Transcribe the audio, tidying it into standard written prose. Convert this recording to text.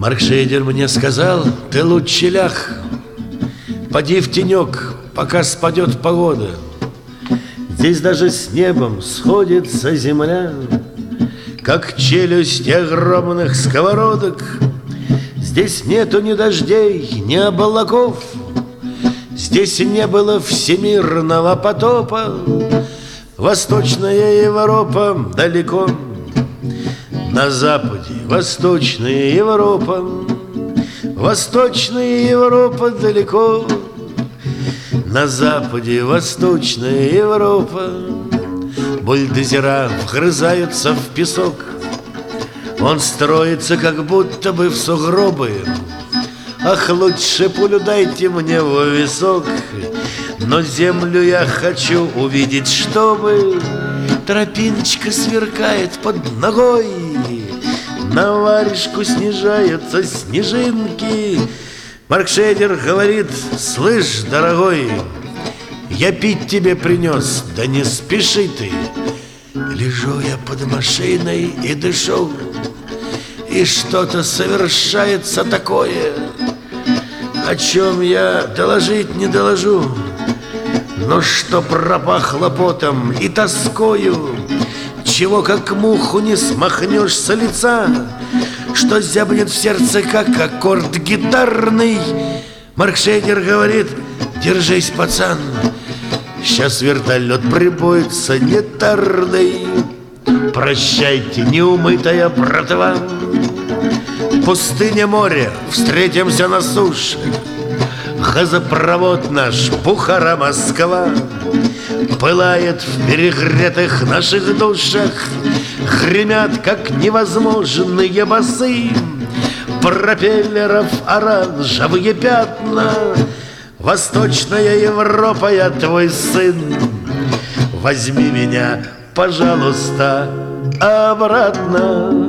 Маркшейдер мне сказал: ты лучше ляг, поди в тенек, пока спадет погода. Здесь даже с небом сходится земля, как челюсть огромных сковородок. Здесь нету ни дождей, ни облаков, здесь не было всемирного потопа. Восточная Европа далеко, на западе Восточная Европа. Восточная Европа далеко, на западе Восточная Европа. Бульдозера вгрызаются в песок, он строится как будто бы в сугробы. Ах, лучше пулю дайте мне в висок, но землю я хочу увидеть, чтобы тропиночка сверкает под ногой, на варежку снижаются снежинки. Маркшейдер говорит: слышь, дорогой, я пить тебе принес, да не спеши ты. Лежу я под машиной и дышу, и что-то совершается такое, о чем я доложить не доложу, но что пропахло потом и тоскою, чего как муху не смахнешь с лица, что зябнет в сердце, как аккорд гитарный. Маркшейдер говорит: держись, пацан, сейчас вертолет прибоит санитарный. Прощайте, неумытая братва, пустыня, море, встретимся на суше. Газопровод наш Бухара-Москва пылает в перегретых наших душах, гремят, как невозможные басы пропеллеров оранжевые пятна. Восточная Европа, я твой сын, возьми меня, пожалуйста, обратно.